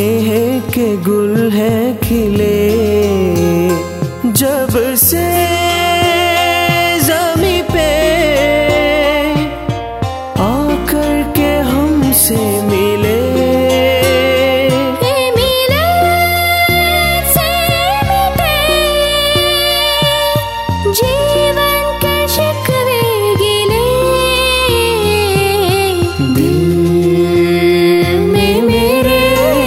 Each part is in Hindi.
स्नेह के गुल है खिले, जब से ज़मीं पे आकर के हमसे मिले। जीवन के शिकवे गिले, दिल में मेरे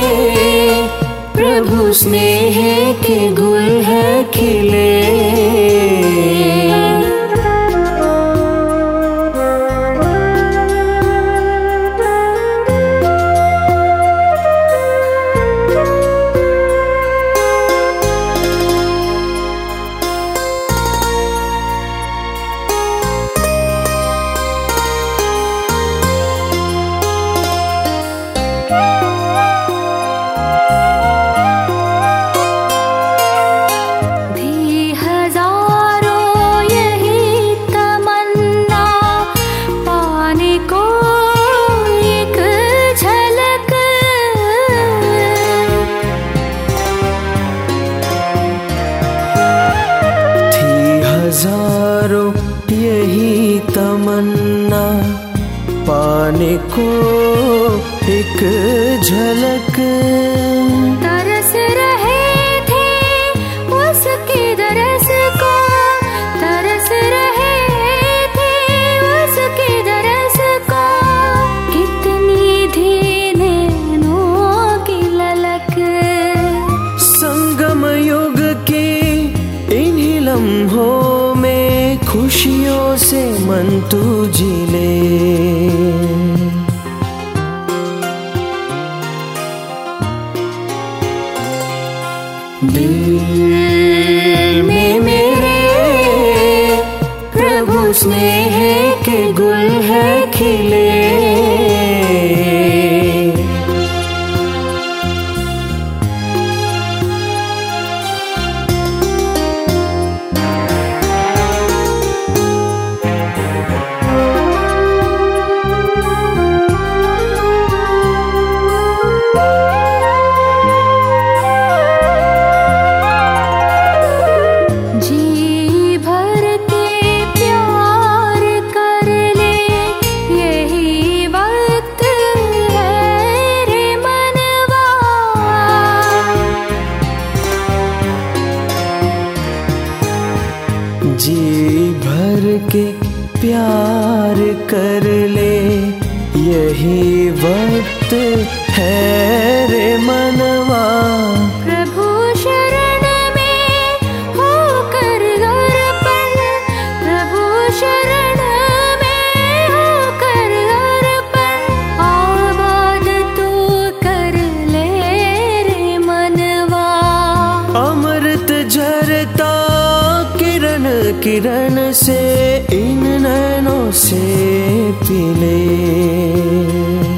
प्रभु स्नेह के गुल है खिले। हजारों यही तमन्ना, पाने को एक झलक। तरस रहे थे उसके दरस को, तरस रहे थे उसके दरस को, कितनी थी नैनों की ललक। संगम युग की इन्हीं लम्हों में खुशियों से मन तू जी ले। दिल में मेरे प्रभु स्नेह के गुल है खिले। जी भर के प्यार कर ले, यही वक्त है रे मनवा। प्रभु शरण में होकर अर्पण, प्रभु शरण में होकर अर्पण, आबाद तू कर ले रे मनवा। अमृत झरता किरण किरण से इन नैनों से पी ले।